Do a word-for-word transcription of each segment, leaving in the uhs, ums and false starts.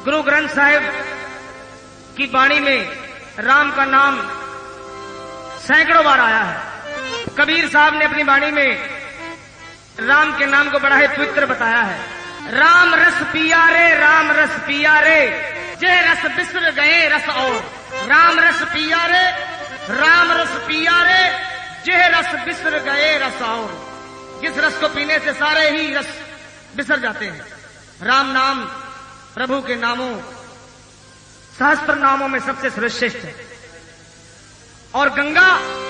गुरु ग्रंथ साहिब की वाणी में राम का नाम सैकड़ों बार आया है। कबीर साहब ने अपनी वाणी में राम के नाम को बड़ा ही पवित्र बताया है। राम रस पिया रे, राम रस पिया रे, जे रस बिसर गए रस और। राम रस पिया रे, राम रस पिया रे, जे रस बिसर गए रस और। जिस रस को पीने से सारे ही रस बिसर जाते हैं। राम नाम प्रभु के नामों सहस्त्र नामों में सबसे श्रेष्ठ है। और गंगा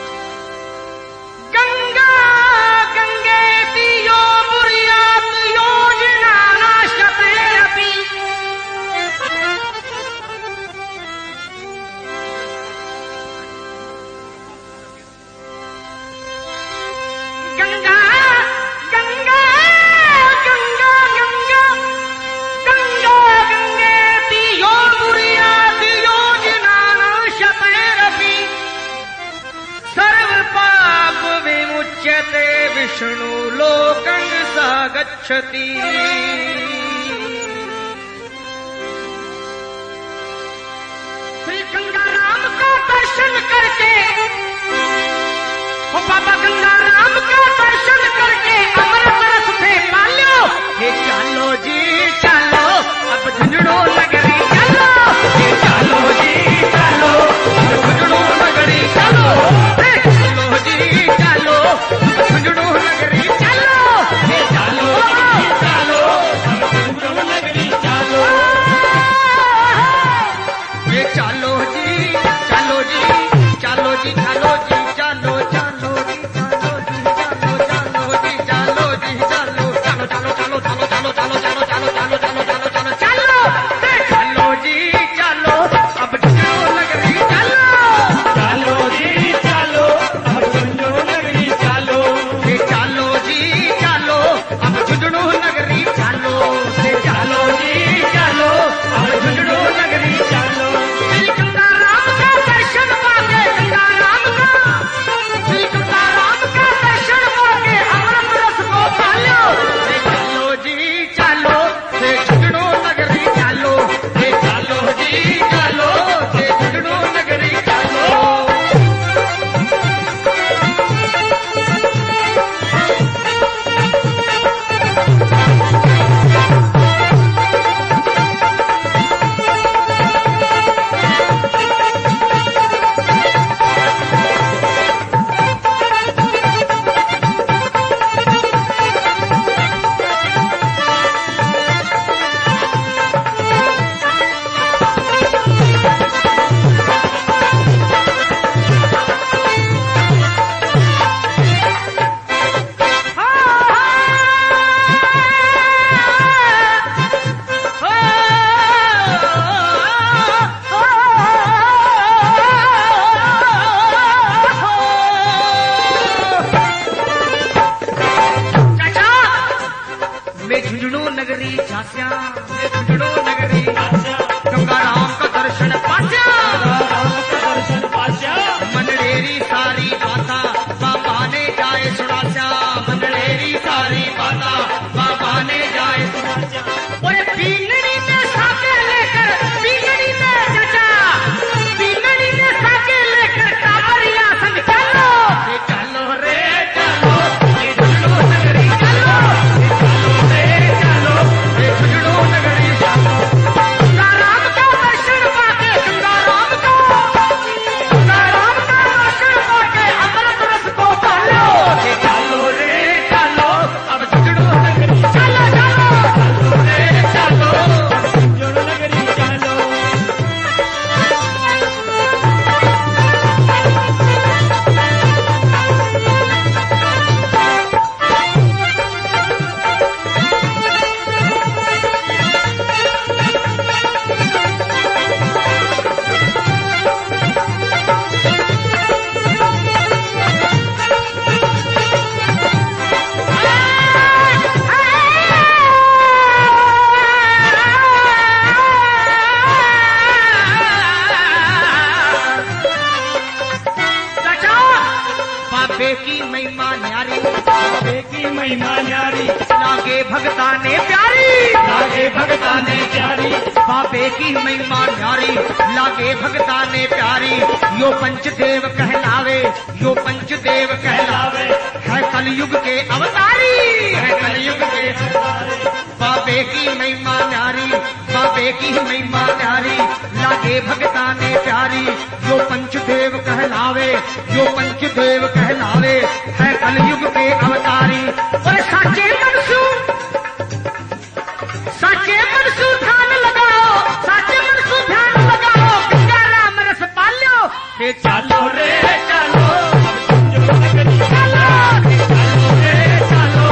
गंगा गंगे पियो बुरियात योजना नाशते अपि। गंगा गंगा गंगा गंगा गंगा गंगे पियो बुरियात योजना नाशते अपि। सर्व पाप विमुच्यते विष्णु लोकं स गच्छति। श्री गंगा राम का दर्शन करके, ओ बाबा गंगा राम का दर्शन करके अमृत रस से पालो। ये चालो जी चालो अब झुंझुनू नगरी चलो। ये चालो जी चालो अब झुंझुनू नगरी चलो। चालो जी चालो अब झुंझुनू नगरी चलो। ये चालो जी चालो अब झुंझुनू नगरी चलो। ये चालो जी चालो जी चालो जी चालो जी चालो चालो जी चालो जी चालो चालो जी चालो जी चालो चालो चालो चालो चालो चालो चालो चालो चालो चालो चालो चालो चालो चालो चालो जी चालो अब झुंझुनू नगरी चलो। चालो जी चालो अब झुंझुनू नगरी चलो। ये चालो जी चालो अब झुंझुनू नगरी चलो। ये चालो जी चालो अब झुंझुनू नगरी चलो। श्री गंगा राम का दर्शन पाके, गंगा राम का श्री गंगा राम का दर्शन पाके अमृत रस को पालो। ये चालो जी चालो ये झुंझुनू नगरी चलो। ये चालो जी चालो ये झुंझुनू नगरी चलो। मैं झुंझुनू नगरी झांस्या, मैं झुंझुनू नगरी गंगा राम का दर्शन पास्या। दर्शन पास्या मंडलेरी सारी बाता बाबा ने जाए सुनास्या। मंडलेरी सारी बाता बाबा ने जाए सुनास्या। ओए बीनड़ी में साके लेकर, बीनड़ी में चचा बीनड़ी में साके लेकर कांवरिया संग चलो। ये चलो रे चलो ये झुंझुनू नगरी चलो। ये चलो रे चलो ये झुंझुनू नगरी न्यारी, बाबे की महिमा न्यारी, लागे भगता ने प्यारी, लागे भगता ने प्यारी, बाबे की महिमा न्यारी, लागे भगता ने प्यारी। यो पंचदेव कहलावे, यो पंचदेव कहलावे, है कलयुग के अवतारी, है कलयुग के अवतारी। बाबे की महिमा न्यारी, बाबे की महिमा न्यारी, लागे भगता ने प्यारी। यो पंचदेव कहलावे, यो पंचदेव कहलावे, है कलयुग के अवतारी। और साचे मनसू, साचे मनसू ध्यान लगाओ, साचे मनसू ध्यान लगाओ, गंगा राम रस पालो। हे चलो रे चलो, चलो रे चलो,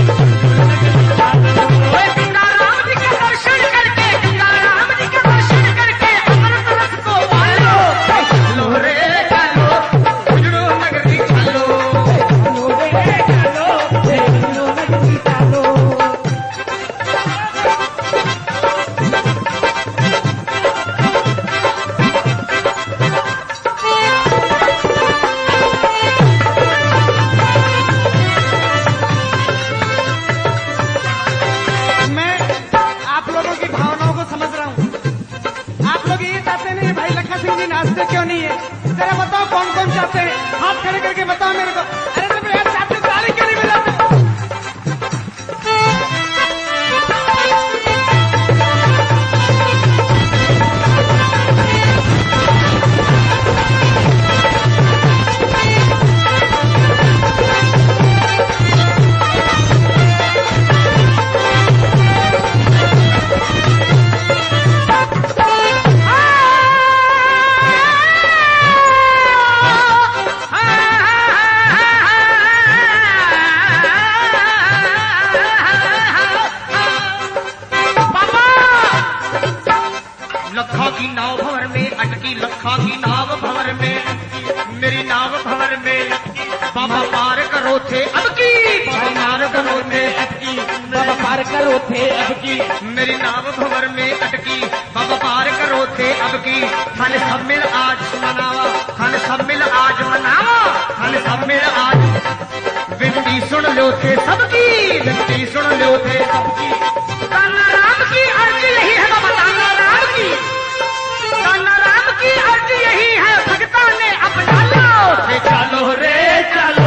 ओए गंगा राम जी के दर्शन करके, गंगा राम जी के दर्शन करके अमृत रस को पालो। चलो रे चलो, उजड़ो नगरी चलो, चलो रे चलो, चलो नगरी चलो। मैं आप लोगों की भावनाओं को समझ रहा हूँ। आप लोग ये चाहते नहीं भाई लखा सिंह जी नाचते क्यों नहीं है? जरा बताओ कौन कौन चाहते हैं, हाथ खड़े करके बताओ मेरे को। अरे तो यार चाहते ताली क्यों नहीं मिलाते? लखा की नाव भंवर में अटकी, लखा की नाव भंवर में, मेरी नाव भंवर में अटकी। बाबा पार करो थे अब की, बाबा पार करो थे अब की, बाबा पार करो थे अब की, मेरी नाव भंवर में अटकी। बाबा पार करो थे अब की, थाने सब मिल आज मनावा, थाने सब मिल आज मनावा, थाने सब मिल आज। विनती सुन लो थे सबकी, विनती सुन लो थे सबकी। कान्हा राम की अर्जी यही है बाबा, कान्हा राम की, कान्हा राम की अर्जी यही है, भगता ने अपना लो। चलो रे चलो।